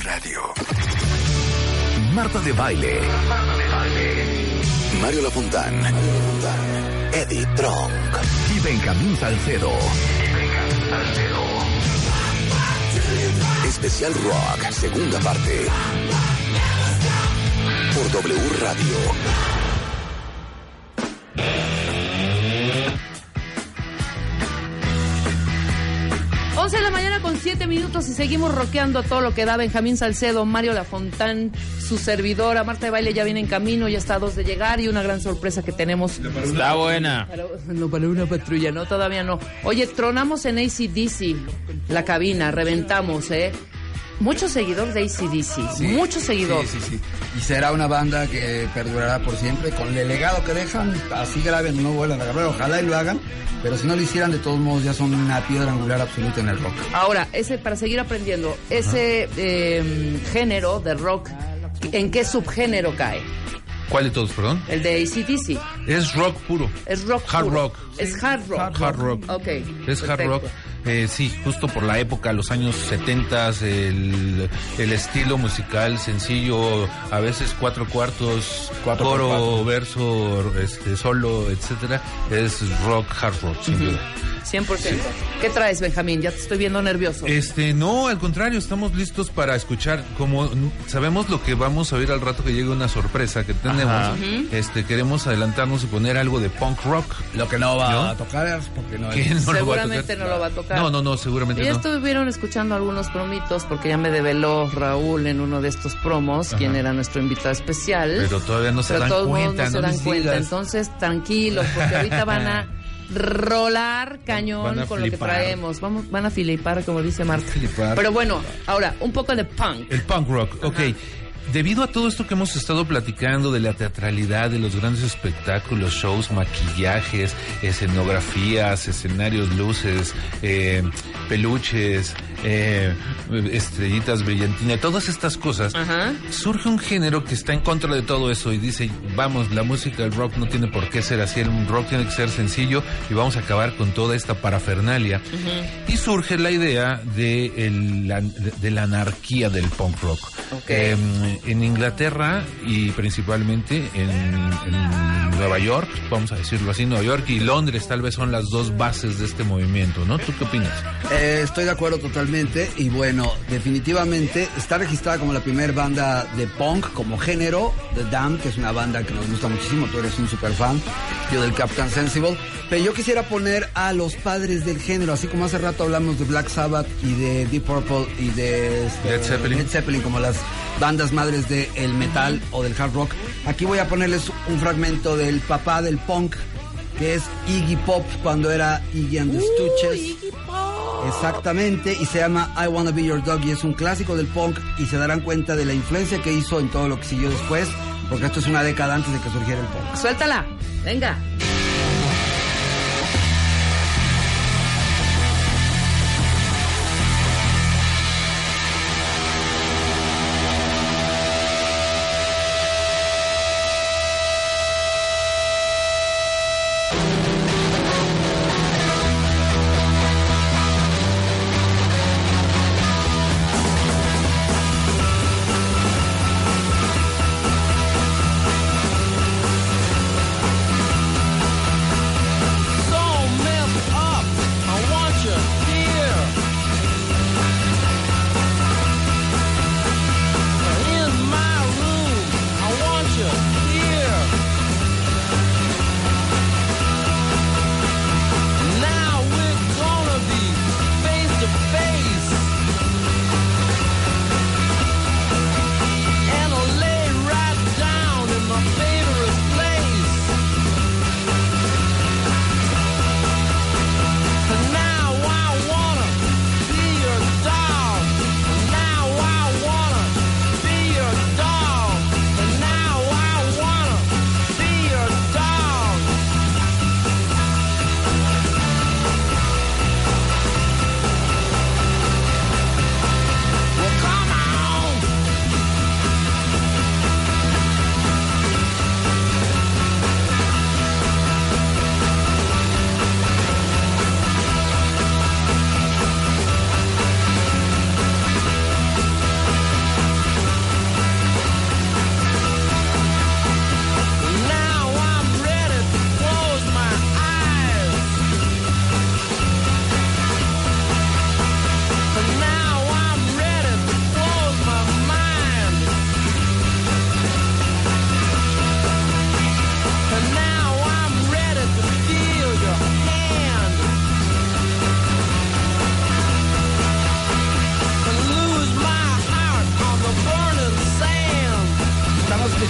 Radio. Marta de Baile. Mario Lafontán. Eddie Trunk. Y Benjamín Salcedo. Especial Rock, segunda parte. Por W Radio. 11 de la mañana con 7 minutos y seguimos rockeando todo lo que da. Benjamín Salcedo, Mario Lafontán, su servidora, Marta de Baile ya viene en camino, ya está a 2 de llegar y una gran sorpresa que tenemos. Está buena. Para una patrulla, no, todavía no. Oye, tronamos en AC/DC la cabina, reventamos, Muchos seguidores de AC/DC, sí, muchos seguidores. Sí. Y será una banda que perdurará por siempre, con el legado que dejan, así graben, no vuelvan a grabar, ojalá y lo hagan, pero si no lo hicieran, de todos modos ya son una piedra angular absoluta en el rock. Ahora, para seguir aprendiendo, ese género de rock, ¿en qué subgénero cae? ¿Cuál de todos, perdón? El de AC/DC. Es rock puro. Es rock hard puro. rock. Es hard rock. Hard rock. Ok. Es perfecto. hard rock. Sí, justo por la época, los años 70, el estilo musical sencillo, a veces 4/4, coro, verso, solo, etcétera, es rock, hard rock, sin duda. 100%. Sí. ¿Qué traes, Benjamín? Ya te estoy viendo nervioso. No, al contrario, estamos listos para escuchar. Como sabemos lo que vamos a oír al rato que llegue una sorpresa que tenemos, queremos adelantarnos y poner algo de punk rock. Lo que no va a tocar es porque no es. Seguramente no lo va a tocar. No, seguramente ya no. estuvieron escuchando algunos promitos porque ya me develó Raúl en uno de estos promos, quien era nuestro invitado especial. Pero todavía no se dan cuenta. No se dan cuenta. Entonces, tranquilos, porque ahorita van a rolar cañón con lo que traemos. Van a filipar, como dice Marta. Pero bueno, ahora, un poco de punk. El punk rock, ok. Debido a todo esto que hemos estado platicando de la teatralidad, de los grandes espectáculos, shows, maquillajes, escenografías, escenarios, luces, peluches, estrellitas, brillantina, todas estas cosas, surge un género que está en contra de todo eso y dice, vamos, la música del rock no tiene por qué ser así, el rock tiene que ser sencillo y vamos a acabar con toda esta parafernalia. Y surge la idea de la anarquía del punk rock. Okay. En Inglaterra y principalmente en Nueva York, vamos a decirlo así, Nueva York y Londres tal vez son las dos bases de este movimiento, ¿no? ¿Tú qué opinas? Estoy de acuerdo totalmente y bueno, definitivamente está registrada como la primera banda de punk como género, The Damned, que es una banda que nos gusta muchísimo, tú eres un super fan, yo del Captain Sensible, pero yo quisiera poner a los padres del género, así como hace rato hablamos de Black Sabbath y de Deep Purple y de Led Zeppelin como las bandas madres del metal o del hard rock. Aquí voy a ponerles un fragmento del papá del punk, que es Iggy Pop, cuando era Iggy and the Stooges. Iggy Pop. Exactamente, y se llama I Wanna Be Your Dog, y es un clásico del punk, y se darán cuenta de la influencia que hizo en todo lo que siguió después, porque esto es una década antes de que surgiera el punk. Suéltala, venga.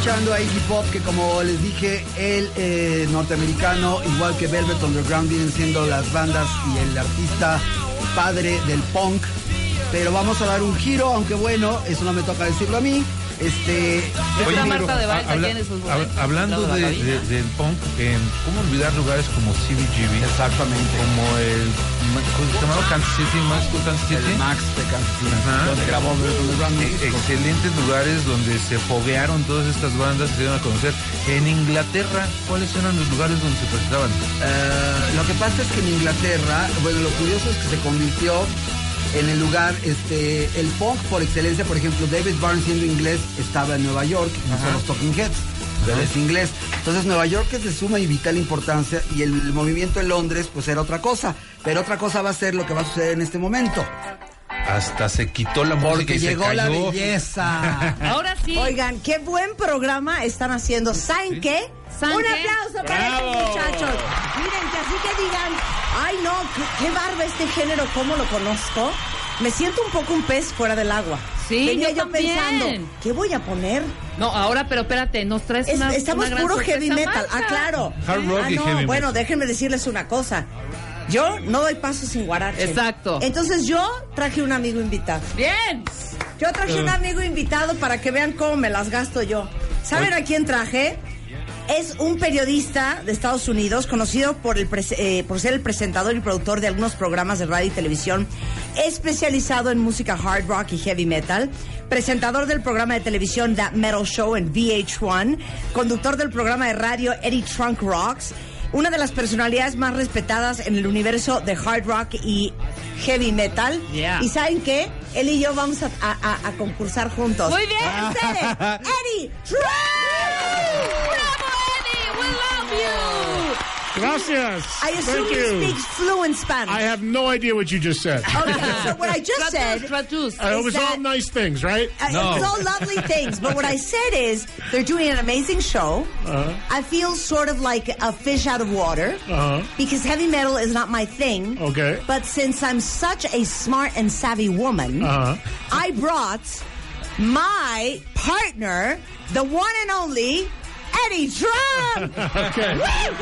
escuchando a Iggy Pop, que como les dije, el norteamericano, igual que Velvet Underground, vienen siendo las bandas y el artista padre del punk. Pero vamos a dar un giro, aunque bueno, eso no me toca decirlo a mí. Oye, Marta de Baile tiene sus hablando del punk, ¿cómo olvidar lugares como CBGB? Exactamente. Como el llamado Kansas City, el Max de Kansas City, donde grabó excelentes lugares donde se foguearon todas estas bandas, se dieron a conocer. En Inglaterra, ¿cuáles eran los lugares donde se presentaban? Lo que pasa es que en Inglaterra, bueno, lo curioso es que se convirtió en el lugar, el punk por excelencia. Por ejemplo, David Byrne, siendo inglés, estaba en Nueva York, no son los Talking Heads, pero es inglés. Entonces Nueva York es de suma y vital importancia, y el movimiento en Londres pues era otra cosa. Pero otra cosa va a ser lo que va a suceder en este momento. Hasta se quitó la música porque y llegó se cayó. La belleza. Ahora sí. Oigan, qué buen programa están haciendo. ¿Saben qué? Un aplauso para estos muchachos. Miren, que así que digan, ay no, qué barba este género, ¿cómo lo conozco? Me siento un poco un pez fuera del agua. Sí, venía yo pensando, ¿qué voy a poner? No, ahora, pero espérate, nos traes estamos una gran puro heavy metal. Marta. Claro. Hard rock y heavy bueno, metal. déjenme decirles una cosa. Yo no doy paso sin guarache. Exacto. Entonces yo traje un amigo invitado. Bien. Yo traje un amigo invitado para que vean cómo me las gasto yo. ¿Saben a quién traje? Es un periodista de Estados Unidos, conocido por ser el presentador y productor de algunos programas de radio y televisión, especializado en música hard rock y heavy metal, presentador del programa de televisión That Metal Show en VH1, conductor del programa de radio Eddie Trunk Rocks, una de las personalidades más respetadas en el universo de hard rock y heavy metal. Yeah. ¿Y saben qué? Él y yo vamos a concursar juntos. Muy bien. ¡Ustedes! ¡Eddie Trunk! Gracias. I assume Thank you you. speak fluent Spanish. I have no idea what you just said. Okay, so what I just said It was all nice things, right? It was all lovely things, but what I said is they're doing an amazing show. I feel sort of like a fish out of water because heavy metal is not my thing. Okay. But since I'm such a smart and savvy woman, I brought my partner, the one and only Eddie Trunk. Okay.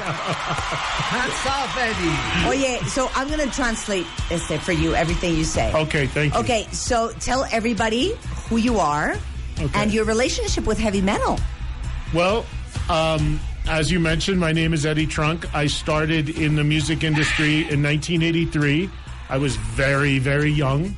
Hats off, Eddie. Oye, so I'm going to translate for you, everything you say. Okay, thank you. Okay, so tell everybody who you are and your relationship with heavy metal. Well, as you mentioned, my name is Eddie Trunk. I started in the music industry in 1983. I was very, very young.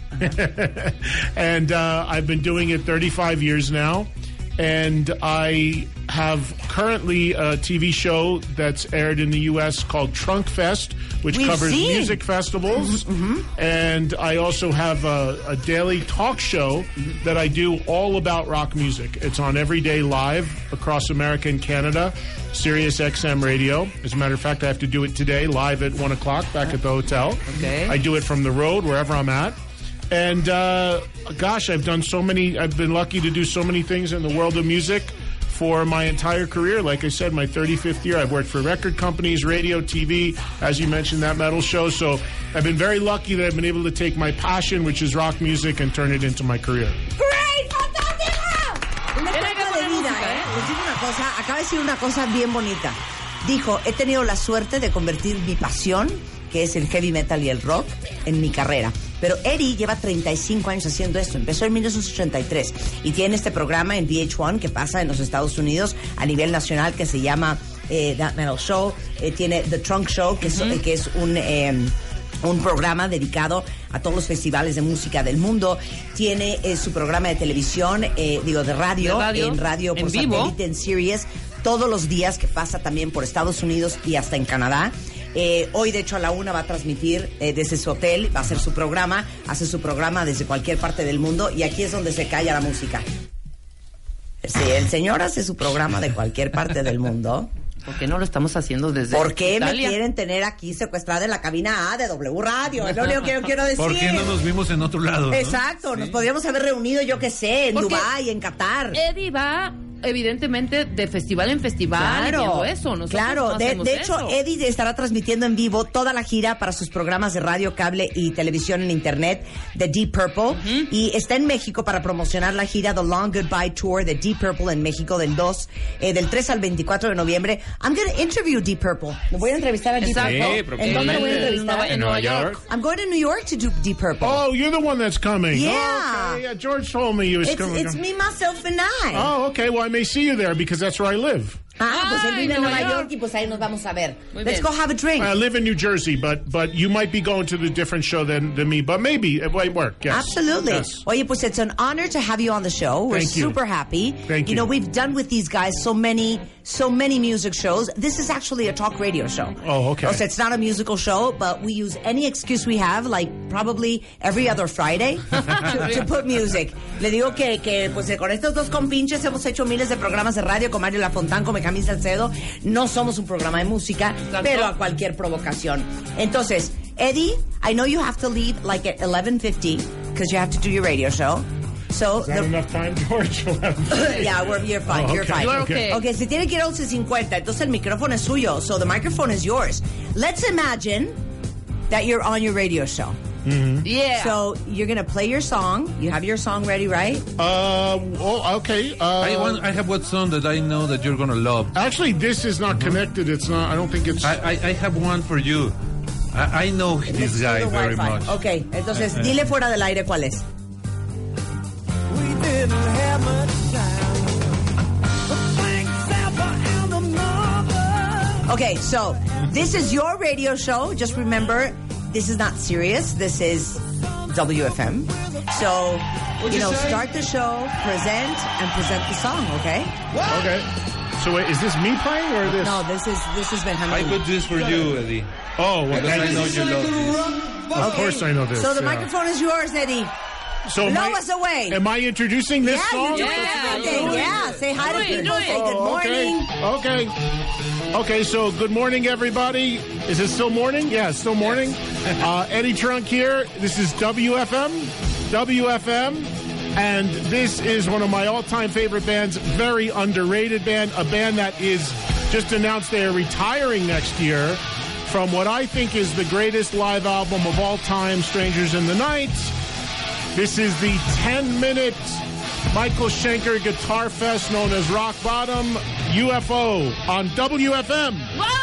And I've been doing it 35 years now. And I have currently a TV show that's aired in the U.S. called Trunk Fest, which covers music festivals. And I also have a daily talk show that I do all about rock music. It's on every day live across America and Canada, Sirius XM Radio. As a matter of fact, I have to do it today live at 1 o'clock back at the hotel. Okay. I do it from the road, wherever I'm at. And gosh, I've been lucky to do so many things in the world of music for my entire career. Like I said, my 35th year, I've worked for record companies, radio, TV, as you mentioned, That Metal Show. So I've been very lucky that I've been able to take my passion, which is rock music, and turn it into my career. ¡Great! ¡Fantástico! Un ejemplo de vida, ¿eh? Les digo una cosa, acaba de decir una cosa bien bonita. Dijo, he tenido la suerte de convertir mi pasión, que es el heavy metal y el rock, en mi carrera. Pero Eddie lleva 35 años haciendo esto. Empezó en 1983 y tiene este programa en VH1 que pasa en los Estados Unidos a nivel nacional que se llama That Metal Show. Tiene The Trunk Show, que es un programa dedicado a todos los festivales de música del mundo. Tiene su programa de televisión, de radio, en radio por satélite, en Sirius, todos los días, que pasa también por Estados Unidos y hasta en Canadá. Hoy, de hecho, a la 1 va a transmitir desde su hotel, va a hacer su programa, hace su programa desde cualquier parte del mundo, y aquí es donde se calla la música. Sí, el señor hace su programa de cualquier parte del mundo. ¿Por qué no lo estamos haciendo desde ¿Por qué Italia? me quieren tener aquí secuestrada en la cabina A de W Radio? Es lo único que yo quiero decir. ¿Por qué no nos vimos en otro lado? Exacto, nos podríamos haber reunido, yo qué sé, en Dubái, en Qatar. Eddie va evidentemente de festival en festival, viendo eso. Claro, de hecho, Eddie estará transmitiendo en vivo toda la gira para sus programas de radio, cable y televisión en internet de Deep Purple. Y está en México para promocionar la gira The Long Goodbye Tour de Deep Purple en México del 3 al 24 de noviembre. I'm going to interview Deep Purple. Me voy a entrevistar a Deep Purple. ¿En dónde lo voy a entrevistar? En Nueva York. I'm going to New York to do Deep Purple. Oh, you're the one that's coming. Yeah. Oh, okay. Yeah, George told me you was coming. It's me, myself, and I. Oh, okay. Well, I may see you there because that's where I live. Pues él vive en Nueva York y pues ahí nos vamos a ver. Let's go have a drink. I live in New Jersey, but you might be going to the different show than me, but maybe it might work. Yes. Absolutely. Yes. Oye, pues it's an honor to have you on the show. We're super happy. Thank you. You know, we've done with these guys so many music shows. This is actually a talk radio show. Oh, okay. So it's not a musical show, but we use any excuse we have, like probably every other Friday, to put music. Le digo que pues con estos dos compinches hemos hecho miles de programas de radio con Mario Lafontán, con Benjamín Salcedo. No somos un programa de música, pero a cualquier provocación. Entonces, Eddie, I know you have to leave like at 11:50 because you have to do your radio show. So is that enough time, George? Yeah, you're fine. Oh, okay. You're fine. You're okay. Okay, si tiene que ir a 11:50, entonces el micrófono es suyo. So the microphone is yours. Let's imagine that you're on your radio show. Mm-hmm. Yeah. So you're going to play your song. You have your song ready, right? Okay. I have one song that I know that you're going to love. Actually, this is not connected. It's not. I don't think it's. I have one for you. I know this guy very much. Okay, entonces dile fuera del aire cuál es. We didn't have much time. Okay, so this is your radio show. Just remember, this is not serious. This is WFM. So, start the show, present the song, okay? Okay. So wait, is this me playing or this? No, this is Benjamin. I put this for you, Eddie. Oh, well, because I know you love this. Of course I know this. So the microphone is yours, Eddie. So blow us away. Am I introducing this song? Yeah. Say hi to people. Say good morning. Okay, so good morning, everybody. Is it still morning? Yeah, it's still morning. Eddie Trunk here. This is WFM. And this is one of my all-time favorite bands, very underrated band, a band that is just announced they are retiring next year from what I think is the greatest live album of all time, Strangers in the Night. This is the 10-minute Michael Schenker Guitar Fest known as Rock Bottom UFO on WFM. Wow!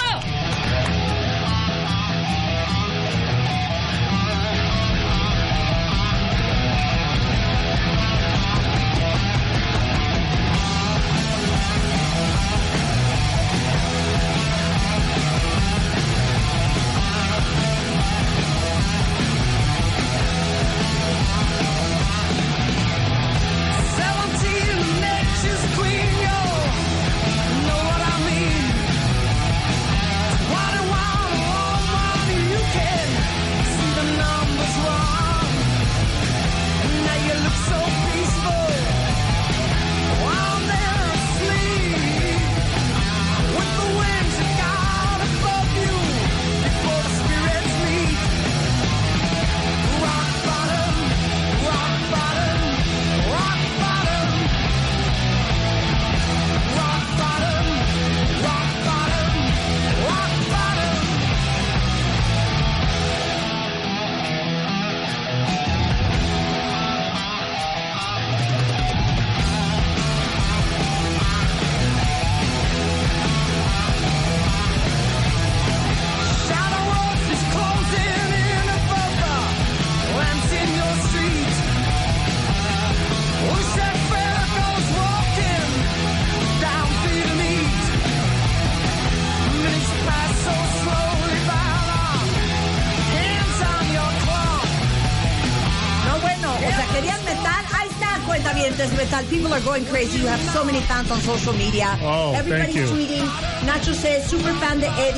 Metal. People are going crazy. You have so many fans on social media. Oh, everybody's thank you. tweeting. Nacho says, super fan de Eddie.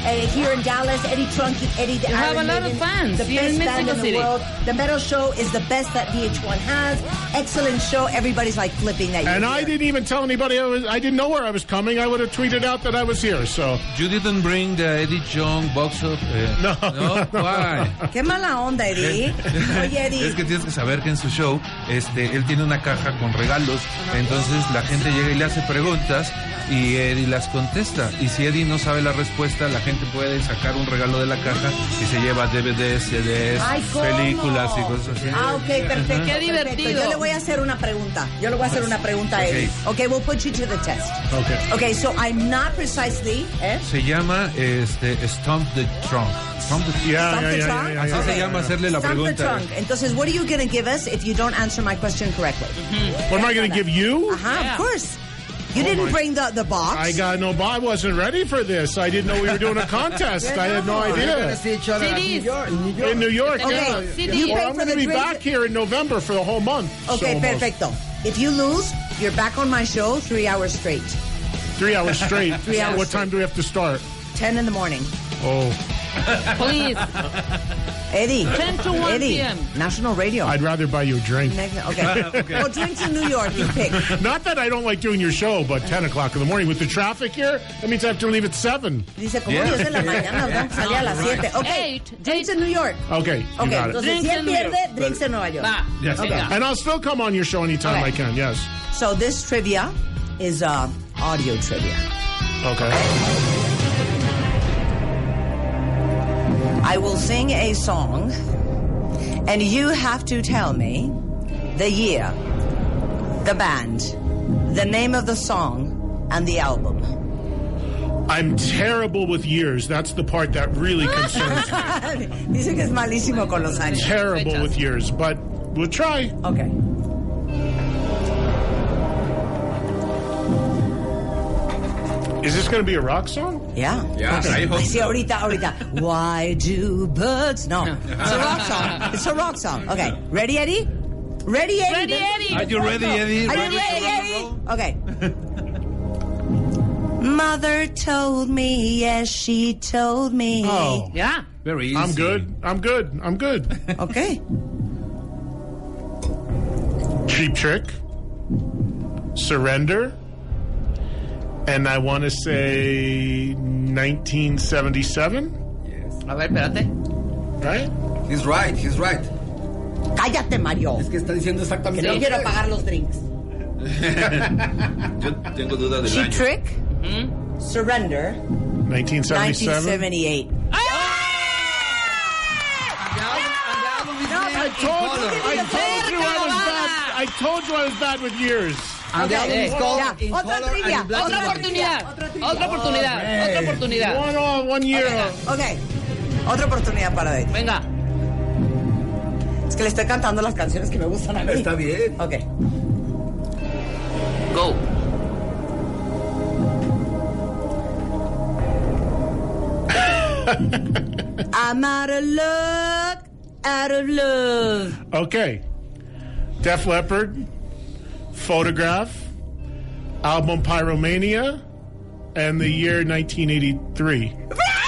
here in Dallas. Eddie Trunk, Eddie. You have a lot of fans. The Here in best band Mexico in the City. world. The Metal Show is the best that VH1 has. Excellent show. Everybody's like flipping that. And you're I here. didn't even tell anybody I didn't know where I was coming. I would have tweeted out that I was here. So You didn't bring the Eddie Chung box of... No. Why? Qué mala onda, Eddie. Oye, Eddie. Es que tienes que saber que en su show, él tiene una caja con regalos, entonces la gente llega y le hace preguntas y Eddie las contesta. Y si Eddie no sabe la respuesta, la gente puede sacar un regalo de la caja y se lleva DVDs, CDs, Ay, ¿cómo? películas y cosas así. Ah, ok, perfecto. Qué divertido. Yo le voy a hacer una pregunta. A Eddie. Okay, we'll put you to the test. Okay. Okay, so I'm not precisely. Se llama Stomp the Trunk. Stomp the Yeah, Stomp the yeah, trunk? yeah, yeah, Así yeah. se llama hacerle la Stomp the pregunta. trunk. Entonces, what are you going to give us if you don't answer my question correctly? What am I going to give you? Uh-huh, of course. You Oh didn't my- bring the box. I got no. I wasn't ready for this. I didn't know we were doing a contest. I had no idea. CDs. In New York, Okay, yeah. CD. You Well, pay I'm for going the to be drinks. back here in November for the whole month. Okay, So almost perfecto. If you lose, you're back on my show 3 hours straight. 3 hours straight. 3 hours What time do we have to start? 10 in the morning. Oh, Please. Eddie. 10 to 1 Eddie, p.m. National Radio. I'd rather buy you a drink. Okay. Well, drinks in New York, you pick. Not that I don't like doing your show, but 10 o'clock in the morning with the traffic here, that means I have to leave at 7. Dice, como 10 de la mañana, ¿verdad? Salía a las 7. Okay, 8. drinks in New York. Okay, you Okay, got it. entonces Drinks si él in New pierde, York. drinks en Nueva York. Va. Yes. Venga. And I'll still come on your show anytime Okay. I can, yes. So this trivia is audio trivia. Okay. I will sing a song, and you have to tell me the year, the band, the name of the song, and the album. I'm terrible with years. That's the part that really concerns me. Dice que es malísimo con los años. Terrible with years, but we'll try. Okay. Is this going to be a rock song? Yeah. Yeah, I hope Sí, so. ahorita. Why do birds? No. It's a rock song. It's a rock song. Okay. Ready, Eddie? Ready, Eddie? Ready, Eddie. Are you ready, Eddie? Are you ready, Eddie? Okay. Mother told me, yes, she told me. Oh, Yeah. Very easy. I'm good. I'm good. Okay. Cheap Trick, Surrender, and I want to say 1977, A ver, espérate. right? He's right. Cállate, Mario. Es que está diciendo Que exactamente. no quiero pagar los drinks. Yo tengo duda del Cheap año. Trick, Surrender, 1977. 1978. I told you I was bad with years. And the album is called Ya, In otra Color trivia, and Black Otra and White. oportunidad. Otra oportunidad. One year. Ok. Otra oportunidad para Eddie. Venga. Es que le estoy cantando las canciones que me gustan a mí. Está bien. Ok. Go. I'm out of luck, out of love. Okay. Def Leppard, Photograph, album Pyromania, and the year 1983.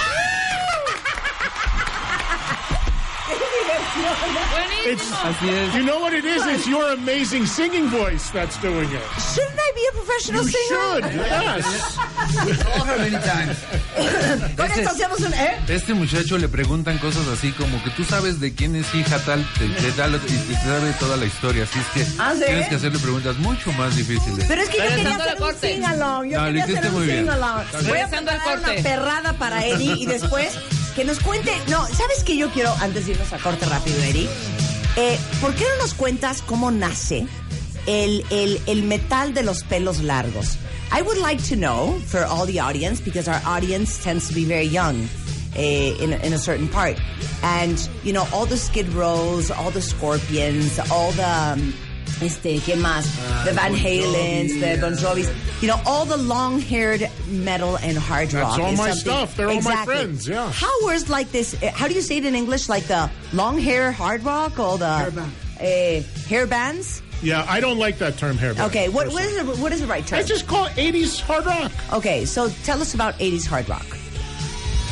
It's, Buenísimo. you know what it is? It's your amazing singing voice that's doing it. Shouldn't I be a professional You singer? should, yes. Saw her many times. Con esto hacemos un... Este muchacho le preguntan cosas así como que tú sabes de quién es hija tal, de tal, y te sabe toda la historia. Así es que ¿Ah, sí? tienes que hacerle preguntas mucho más difíciles. Pero es que yo quería Regresando al hacer un corte. sing-along. Yo No, lo quería hiciste hacer un muy bien. sing-along. Voy a Regresando al preparar una corte. perrada para Eddie y después que nos cuente... No, ¿sabes qué yo quiero antes de irnos a corte rápido, Eddie? ¿Por qué no nos cuentas cómo nace el metal de los pelos largos? I would like to know for all the audience, because our audience tends to be very young in a certain part. And, you know, all the Skid Rows, all the Scorpions, all the... ¿qué más? The Van Halens, the Bon Jovis, you know, all the long-haired metal and hard rock. That's all is my something- stuff. They're all my Exactly. friends, yeah. How was like this? How do you say it in English? Like the long-hair hard rock or the hair bands? Yeah, I don't like that term hair band. Okay, what is the right term? I just call it 80s hard rock. Okay, so tell us about 80s hard rock.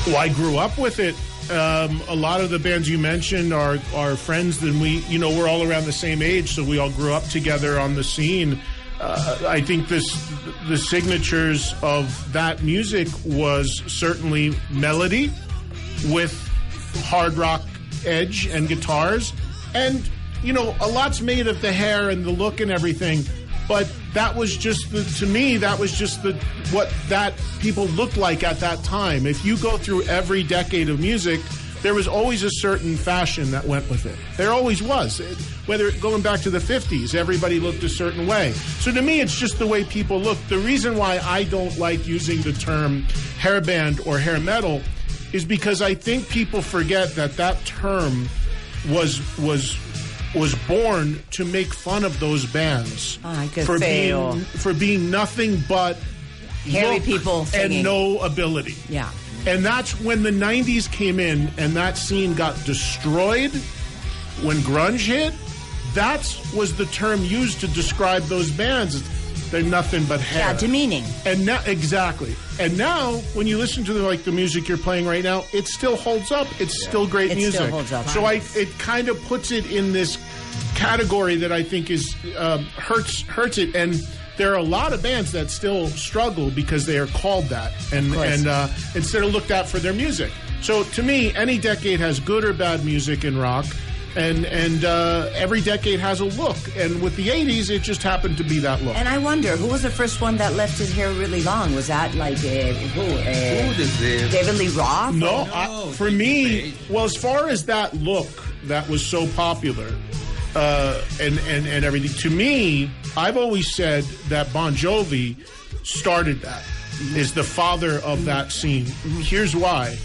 Well, I grew up with it. A lot of the bands you mentioned are friends, and we're all around the same age, so we all grew up together on the scene. I think the signatures of that music was certainly melody with hard rock edge and guitars, and a lot's made of the hair and the look and everything, but that was just what that people looked like at that time. If you go through every decade of music, there was always a certain fashion that went with it. There always was. Whether going back to the 50s, everybody looked a certain way. So to me, it's just the way people look. The reason why I don't like using the term hair band or hair metal is because I think people forget that term was born to make fun of those bands for being nothing but hairy people singing and no ability. Yeah. And that's when the 90s came in and that scene got destroyed. When grunge hit, that was the term used to describe those bands. They're nothing but hair. Yeah, demeaning. And now, exactly. And now, when you listen to the music you're playing right now, it still holds up. It's still great music. It still holds up. So it kind of puts it in this category that I think is hurts it. And there are a lot of bands that still struggle because they are called that and instead of looked at for their music. So to me, any decade has good or bad music in rock, and every decade has a look. And with the 80s, it just happened to be that look. And I wonder, who was the first one that left his hair really long? Was that David Lee Roth? No, for me, well, as far as that look that was so popular, and everything. To me, I've always said that Bon Jovi started that, is the father of that scene. Here's why.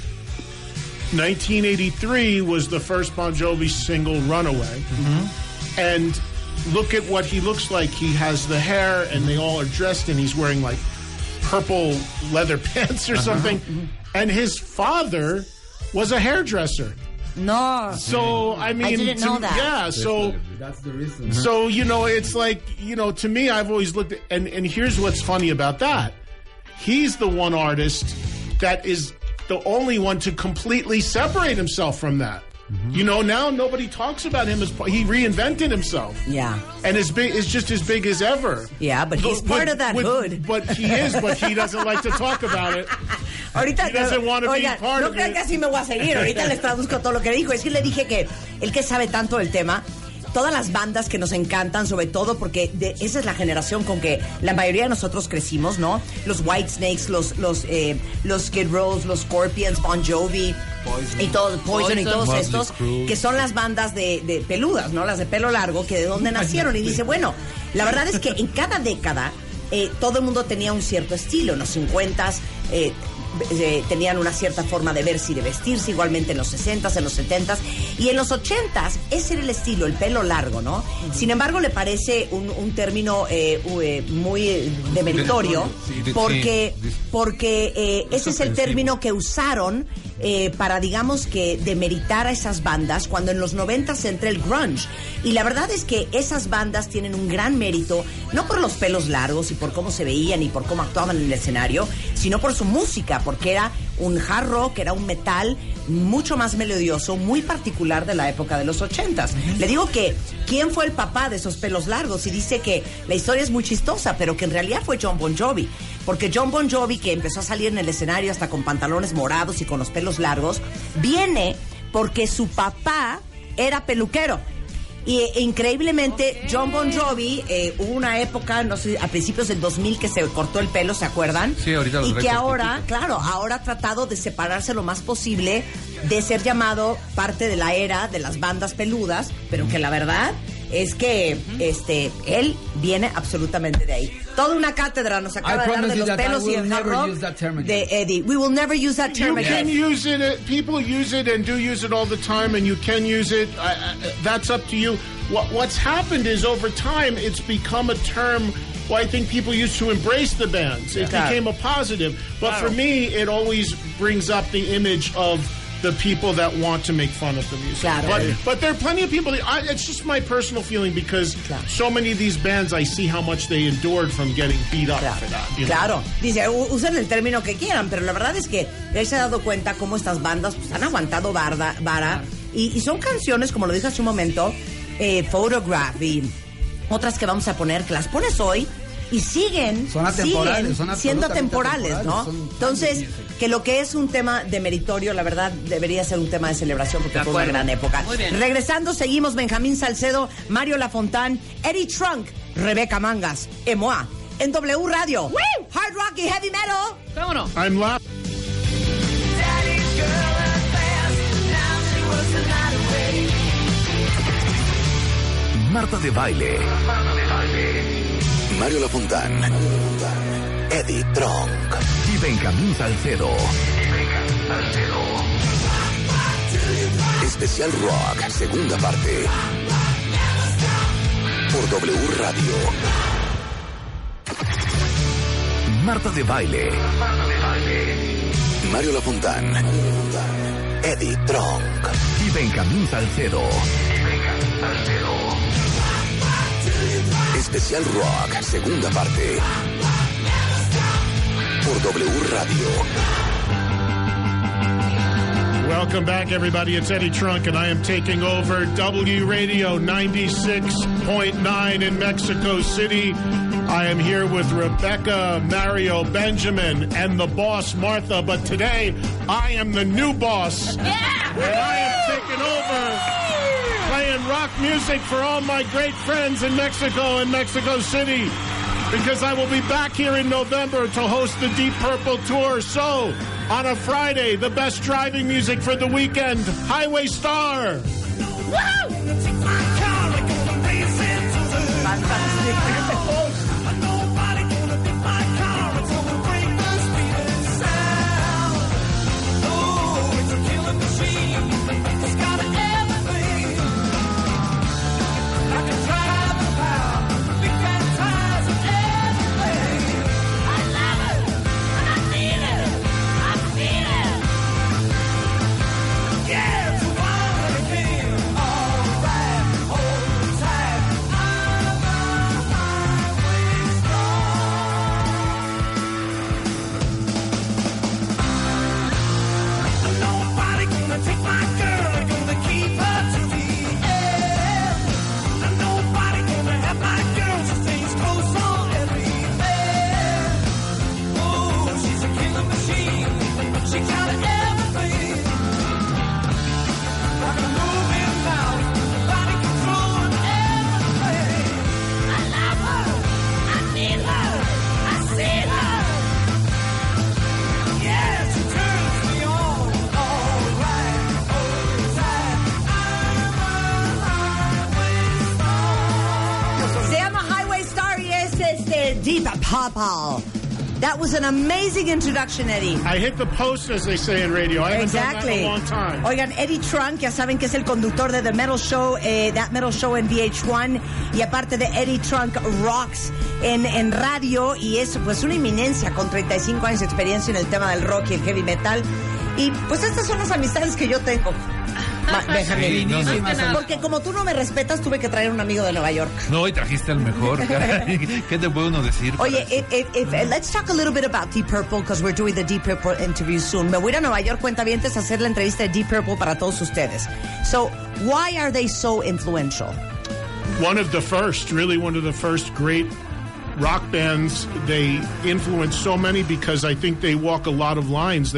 1983 was the first Bon Jovi single, Runaway. And look at what he looks like. He has the hair, and they all are dressed, and he's wearing like purple leather pants or something. And his father was a hairdresser. No. So, I mean... I didn't know that. Yeah, so... That's the reason. So, it's like, to me, I've always looked at... And here's what's funny about that. He's the one artist that is the only one to completely separate himself from that. Now nobody talks about him as... He reinvented himself. Yeah. And is just as big as ever. Yeah, but he's part of that hood. But he is, but he doesn't like to talk about it. Ahorita, he doesn't want to be part of it. No crean que así me voy a seguir. Ahorita les traduzco todo lo que dijo. Es que le dije que el que sabe tanto del tema... Todas las bandas que nos encantan, sobre todo porque esa es la generación con que la mayoría de nosotros crecimos, ¿no? Los Whitesnakes, los Skid Rows, los Scorpions, Bon Jovi, Poison. Y todo, Poison y todos estos, que son las bandas de peludas, ¿no? Las de pelo largo, que de dónde nacieron. Y dice, bueno, la verdad es que en cada década todo el mundo tenía un cierto estilo. En los 50s tenían una cierta forma de verse y de vestirse, igualmente en los 60s, en los 70s, y en los 80s ese era el estilo, el pelo largo, ¿no? Sin embargo, le parece un término muy demeritorio, porque ese es el término que usaron para, digamos, que demeritar a esas bandas cuando en los 90s entra el grunge. Y la verdad es que esas bandas tienen un gran mérito, no por los pelos largos y por cómo se veían y por cómo actuaban en el escenario, sino por su música, porque era un hard rock, era un metal mucho más melodioso, muy particular de la época de los 80s. Le digo que ¿quién fue el papá de esos pelos largos? Y dice que la historia es muy chistosa, pero que en realidad fue John Bon Jovi. Porque John Bon Jovi, que empezó a salir en el escenario hasta con pantalones morados y con los pelos largos, viene porque su papá era peluquero. Y increíblemente, John Bon Jovi, hubo una época, no sé, a principios del 2000 que se cortó el pelo, ¿se acuerdan? Sí, ahorita y que ahora, claro, ahora ha tratado de separarse lo más posible de ser llamado parte de la era de las bandas peludas, pero que la verdad es que él viene absolutamente de ahí. Toda una cátedra nos acaba de dar de los pelos y el hard rock de Eddie. We will never use that term again. You can use it. People use it and do use it all the time, and you can use it. That's up to you. What's happened is over time, it's become a term I think people used to embrace the bands. It became a positive. But for me, it always brings up the image of the people that want to make fun of the music. Claro. But there are plenty of people. It's just my personal feeling because so many of these bands, I see how much they endured from getting beat up for that. Claro. Dice, usen el término que quieran, pero la verdad es que él se ha dado cuenta cómo estas bandas pues, han aguantado vara y son canciones, como lo dije hace un momento, Photograph y otras que vamos a poner, que las pones hoy y siguen siendo atemporales, ¿no? Entonces, que lo que es un tema de meritorio, la verdad, debería ser un tema de celebración porque fue una gran época. Muy bien. Regresando, seguimos Benjamín Salcedo, Mario Lafontán, Eddie Trunk, Rebeca Mangas, Emoa, en W Radio. ¡Woo! Hard rock y heavy metal. Vámonos. I'm laughing. Marta de Baile. Mario Lafontán. Eddie Trunk. Y Benjamín Salcedo. Especial Rock, segunda parte. Por W Radio. Marta de Baile. Mario Lafontán. Eddie Trunk. Y Benjamín Salcedo. Especial Rock, segunda parte. Por W Radio. Welcome back, everybody. It's Eddie Trunk, and I am taking over W Radio 96.9 in Mexico City. I am here with Rebecca, Mario, Benjamin, and the boss, Martha. But today, I am the new boss. Yeah! And I am taking over, playing rock music for all my great friends in Mexico and Mexico City. Because I will be back here in November to host the Deep Purple Tour. So, on a Friday, the best driving music for the weekend, Highway Star. Deep Purple. That was an amazing introduction, Eddie. I hit the post, as they say in radio. I haven't done that in a long time. Oigan, Eddie Trunk, ya saben que es el conductor de The Metal Show, That Metal Show en VH1, y aparte de Eddie Trunk Rocks en radio, y es pues una eminencia con 35 años de experiencia en el tema del rock y el heavy metal. Y pues estas son las amistades que yo tengo. Déjame. Porque como tú no me respetas, tuve que traer un amigo de Nueva York. No, y trajiste al mejor. ¿Qué te puede uno decir? Oye, let's talk a little bit about Deep Purple, because we're doing the Deep Purple interview soon. Me voy a ir a Nueva York, cuentavientes, a hacer la entrevista de Deep Purple para todos ustedes. So, why are they so influential? One of the first great rock bands. They influence so many because I think they walk a lot of lines.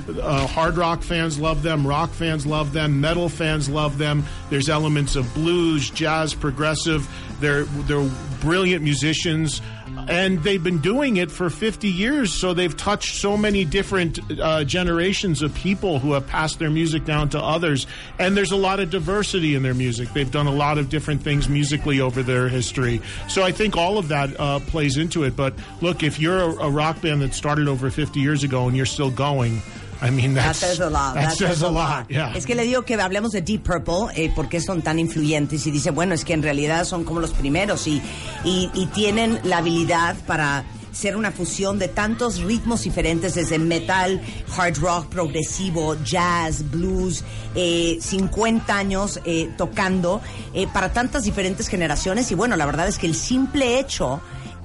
Hard rock fans love them, rock fans love them, metal fans love them. There's elements of blues, jazz, progressive. They're brilliant musicians, and they've been doing it for 50 years, so they've touched so many different generations of people who have passed their music down to others, and there's a lot of diversity in their music. They've done a lot of different things musically over their history, so I think all of that plays into it. But look, if you're a rock band that started over 50 years ago and you're still going, I mean, that says a lot. That says a lot, yeah. Es que le digo que hablemos de Deep Purple, ¿por qué son tan influyentes? Y dice, bueno, es que en realidad son como los primeros y tienen la habilidad para ser una fusión de tantos ritmos diferentes, desde metal, hard rock, progresivo, jazz, blues, 50 años tocando para tantas diferentes generaciones. Y bueno, la verdad es que el simple hecho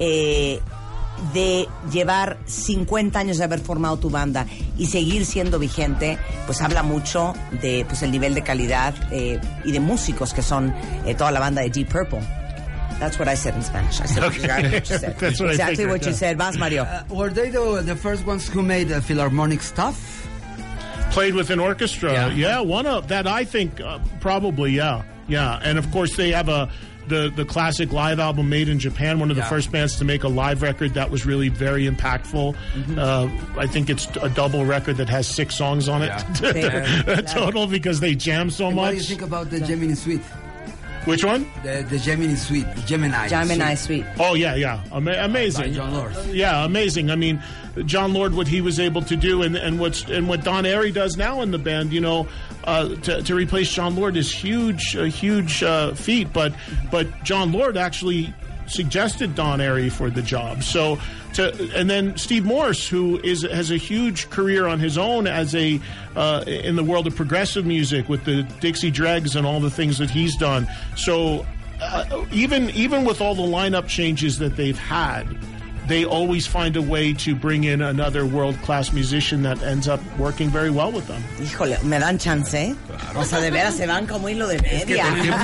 de llevar 50 años de haber formado tu banda y seguir siendo vigente, pues habla mucho de pues el nivel de calidad y de músicos que son toda la banda de Deep Purple. That's what I said in Spanish. I said exactly what you said. That's what exactly I what you said. Vas, Mario. Were they the first ones who made Philharmonic stuff? Played with an orchestra. Yeah. One of that, I think, probably, yeah. And of course, they have the classic live album Made in Japan, one of the first bands to make a live record that was really very impactful. I think it's a double record that has 6 songs on it total, because they jam so much. What do you think about the Gemini Suite? Which one? The Gemini Suite. Gemini Suite. Oh, yeah. Amazing. By John Lord. Yeah, amazing. I mean, John Lord, what he was able to do, and what Don Airey does now in the band, you know, to replace John Lord is a huge feat. But John Lord actually suggested Don Airey for the job. So, and then Steve Morse, who has a huge career on his own as in the world of progressive music with the Dixie Dregs and all the things that he's done. So, even with all the lineup changes that they've had, they always find a way to bring in another world-class musician that ends up working very well with them. Híjole, ¿me dan chance? Claro. O sea, de veras se van como hilo de media.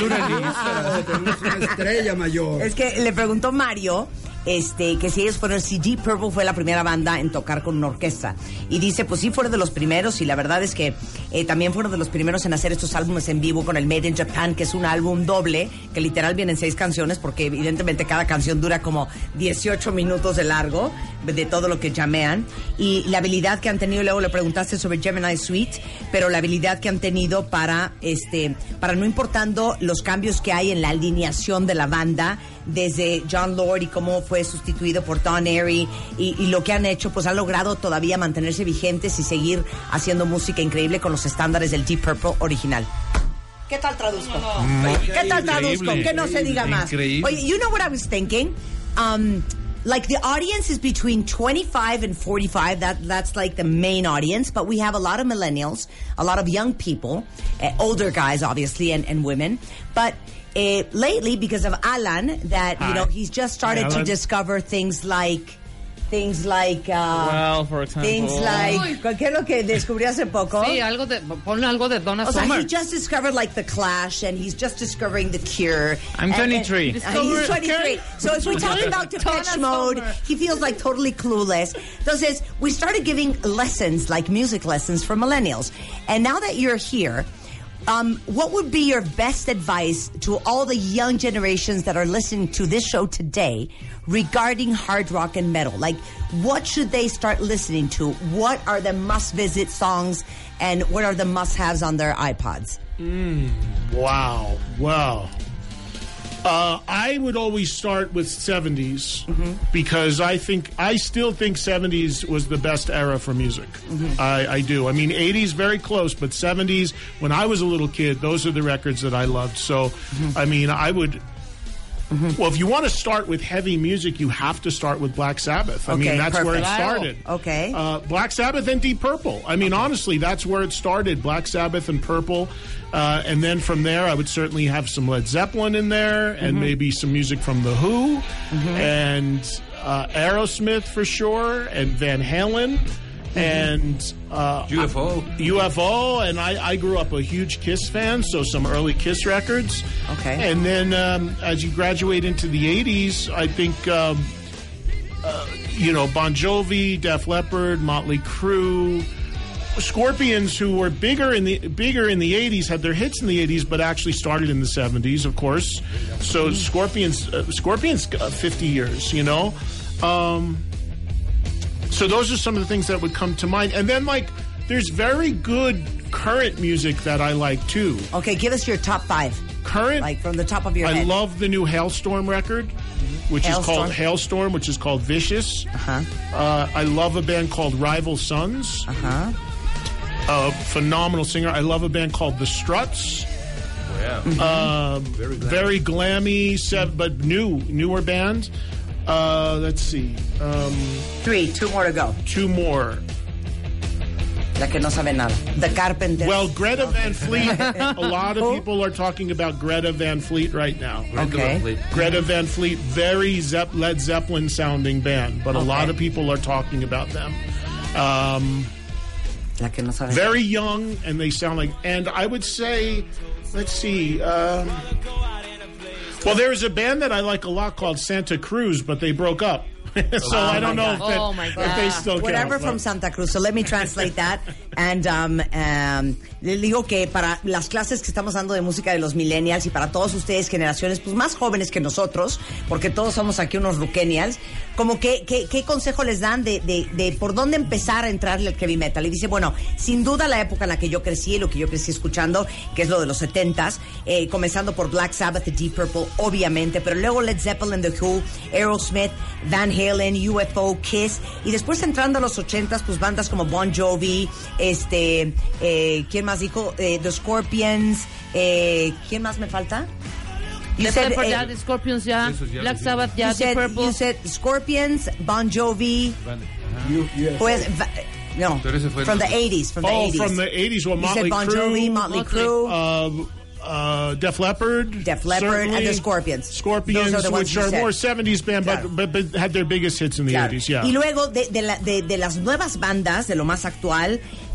Tenemos una estrella mayor. Es que le preguntó Mario que si ellos fueron, si Deep Purple fue la primera banda en tocar con una orquesta. Y dice, pues sí, fueron de los primeros, y la verdad es que también fueron de los primeros en hacer estos álbumes en vivo con el Made in Japan, que es un álbum doble, que literal vienen 6 canciones, porque evidentemente cada canción dura como 18 minutos de largo, de todo lo que llamean. Y la habilidad que han tenido, luego le preguntaste sobre Gemini Suite, pero la habilidad que han tenido para no importando los cambios que hay en la alineación de la banda, desde John Lord y cómo fue sustituido por Don Airey y lo que han hecho, pues han logrado todavía mantenerse vigentes y seguir haciendo música increíble con los estándares del Deep Purple original. ¿Qué tal traduzco? ¿Qué tal traduzco? Que no se diga más. Oye, you know what I was thinking? Like the audience is between 25 and 45. That's like the main audience. But we have a lot of millennials, a lot of young people, older guys, obviously, and women. But lately, because of Alan, you know, he's just started to discover things like well, for example, things like ¿qué es lo que descubrió hace poco? Sí, ponle algo de Donna Summer. So he just discovered like the Clash, and he's just discovering the Cure. I'm 23. He's 23. So if we talk about Depeche Mode, he feels like totally clueless. Entonces, we started giving lessons, like music lessons for millennials. And now that you're here, what would be your best advice to all the young generations that are listening to this show today regarding hard rock and metal? Like, what should they start listening to? What are the must-visit songs, and what are the must-haves on their iPods? Wow. I would always start with 70s because I still think 70s was the best era for music. I do. I mean, 80s very close, but 70s, when I was a little kid, those are the records that I loved. So, I mean, I would... Well, if you want to start with heavy music, you have to start with Black Sabbath. I mean, that's where it started. Okay. Black Sabbath and Deep Purple. I mean, honestly, that's where it started. Black Sabbath and Purple. And then from there, I would certainly have some Led Zeppelin in there, and maybe some music from The Who, and Aerosmith for sure, and Van Halen. And UFO, and I grew up a huge Kiss fan, so some early Kiss records. Okay. And then as you graduate into the 80s, I think you know, Bon Jovi, Def Leppard, Motley Crue, Scorpions, who were bigger in the 80s, had their hits in the 80s, but actually started in the 70s, of course. So Scorpions 50 years, you know. So those are some of the things that would come to mind. And then, like, there's very good current music that I like, too. Okay, give us your top 5. Current? Like, from the top of your head. I love the new Halestorm record, which is called Halestorm, which is called Vicious. I love a band called Rival Sons. A phenomenal singer. I love a band called The Struts. Oh, yeah. Very glammy, but newer band. Let's see. 2 more to go. 2 more. La que no sabe nada. The Carpenters. Well, Greta Van Fleet. A lot of people are talking about Greta Van Fleet right now. Okay. Greta Van Fleet, very Led Zeppelin sounding band, but a lot of people are talking about them. La que no sabe very young, and they sound like. And I would say, let's see. Well, there's a band that I like a lot called Santa Cruz, but they broke up. So I don't know if they still count. Whatever from Santa Cruz. So let me translate that. And le digo que para las clases que estamos dando de música de los millennials y para todos ustedes, generaciones pues más jóvenes que nosotros, porque todos somos aquí unos ruquenials, como que ¿qué consejo les dan de por dónde empezar a entrarle al heavy metal? Y dice, bueno, sin duda la época en la que yo crecí, lo que yo crecí escuchando, que es lo de los 70s, comenzando por Black Sabbath, Deep Purple, obviamente, pero luego Led Zeppelin, The Who, Aerosmith, Van Halen, UFO, Kiss, y después entrando a los 80s, pues bandas como Bon Jovi, ¿quién más dijo? The Scorpions, ¿quién más me falta? The Scorpions ya, Black Sabbath ya, Deep Purple. You said Scorpions, Bon Jovi, pues, no, from the 80s, from the 80s, well, Motley Bon Jovi, Motley Crue. Def Leppard, and the Scorpions. Scorpions, are which are more 70s band, but had their biggest hits in the 80s, yeah. Y luego de las nuevas bandas, de lo más actual,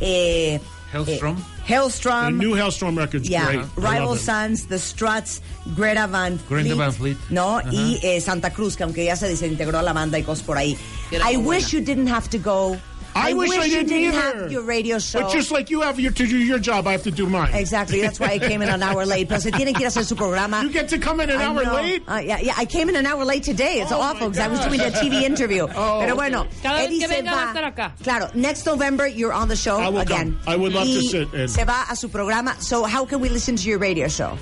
Hellstrom. The new Hellstrom record's great. Rival Sons, The Struts, Greta Van Fleet. ¿No? Y Santa Cruz, que aunque ya se desintegró la banda y cosas por ahí. I wish you didn't have to go. I wish I didn't you either. Have your radio show. But just like you have to do your job, I have to do mine. Exactly. That's why I came in an hour late. Pero se tienen que ir a hacer su programa. You get to come in an hour late? Yeah, I came in an hour late today. It's awful because I was doing a TV interview. Pero bueno, Eddie se va. Claro, next November you're on the show again. I would love to sit in. Se va a su programa. So how can we listen to your radio show?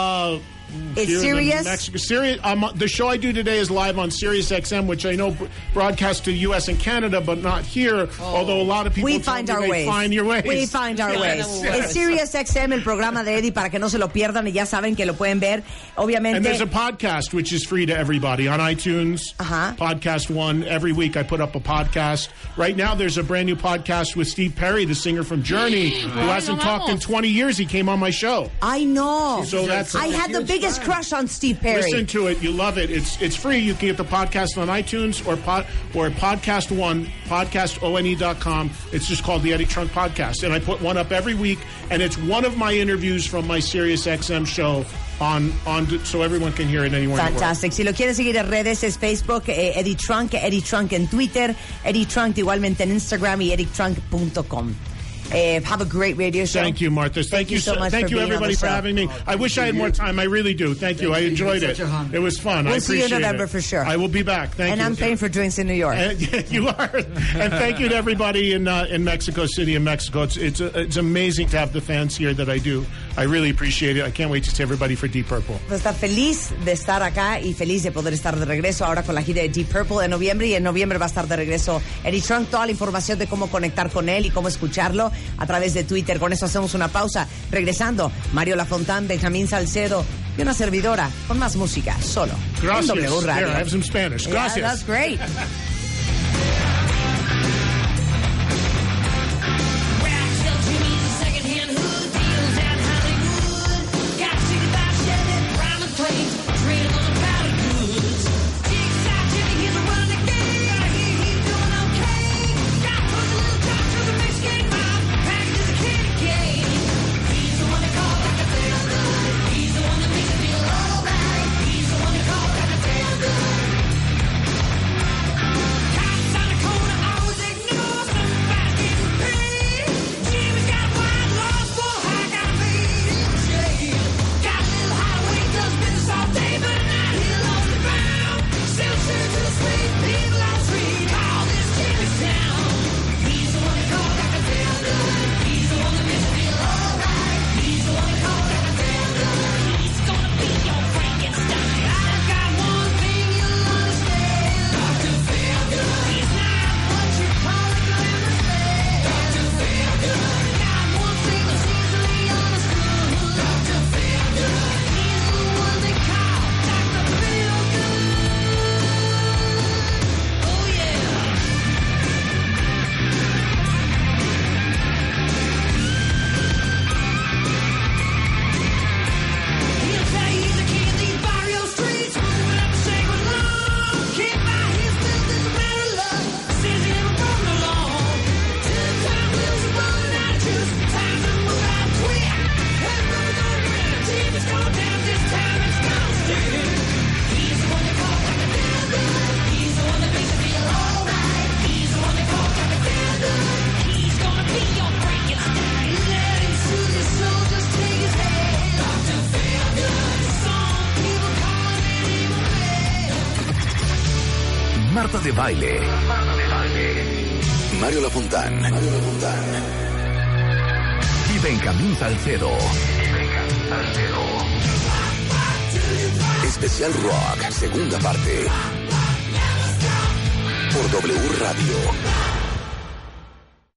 It's Sirius? The show I do today is live on Sirius XM, which I know broadcasts to the U.S. and Canada, but not here, although a lot of people find our ways. Find your ways. We find our ways. Es Sirius XM, el programa de Eddie, para que no se lo pierdan, y ya saben que lo pueden ver, obviamente. And there's a podcast, which is free to everybody, on iTunes, Podcast One. Every week I put up a podcast. Right now there's a brand new podcast with Steve Perry, the singer from Journey, who hasn't talked in 20 years. He came on my show. I know. So I had the biggest crush on Steve Perry. Listen to it. You love it. It's free. You can get the podcast on iTunes or Podcast One, podcastone.com. It's just called the Eddie Trunk Podcast. And I put one up every week, and it's one of my interviews from my Sirius XM show on so everyone can hear it anywhere. Fantastic. Si lo quieres seguir en redes es Facebook, Eddie Trunk en Twitter, Eddie Trunk igualmente en Instagram y edictrunk.com. Have a great radio show. Thank you, Martha. Thank you so much. Thank you, everybody, for having me. I wish I had more time. I really do. Thank you. I enjoyed it. It was fun. We'll I appreciate see you in November for sure. I will be back. Thank you. And I'm paying for drinks in New York. You are. And thank you to everybody in Mexico City and Mexico. It's amazing to have the fans here that I do. I really appreciate it. I can't wait to see everybody for Deep Purple. Pues está feliz de estar acá y feliz de poder estar de regreso ahora con la gira de Deep Purple en noviembre, y en noviembre va a estar de regreso Eddie Trunk. Toda la información de cómo conectar con él y cómo escucharlo a través de Twitter. Con eso hacemos una pausa. Regresando, Mario Lafontán, Benjamín Salcedo y una servidora con más música, solo Gracias. en W Radio. Here, I have some Spanish. Gracias. Yeah, that's great. Marta de Baile. Mario Lafontán. Y Benjamín Salcedo. Especial Rock, segunda parte. Por W Radio.